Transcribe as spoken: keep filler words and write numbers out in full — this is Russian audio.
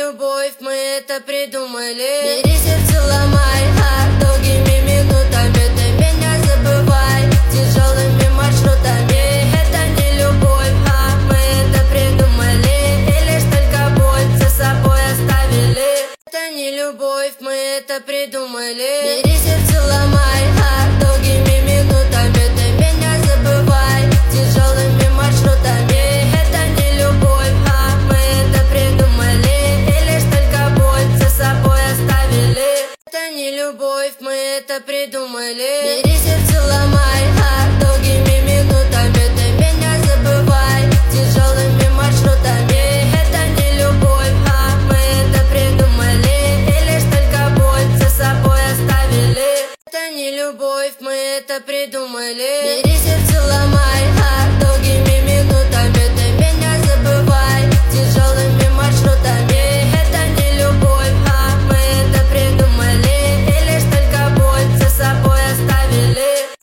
любовь, мы это придумали. Бери сердце, ломай, а долгими минутами ты меня забывай. Тяжелыми маршрутами это не любовь, а мы это придумали. И лишь только боль за собой оставили. Это не любовь, мы это придумали. Бери сердце, ломай, а долгими минутами ты меня забывай. Тяжелыми маршрутами это не любовь, а мы это придумали. И лишь только боль за собой оставили. Это не любовь, мы это придумали.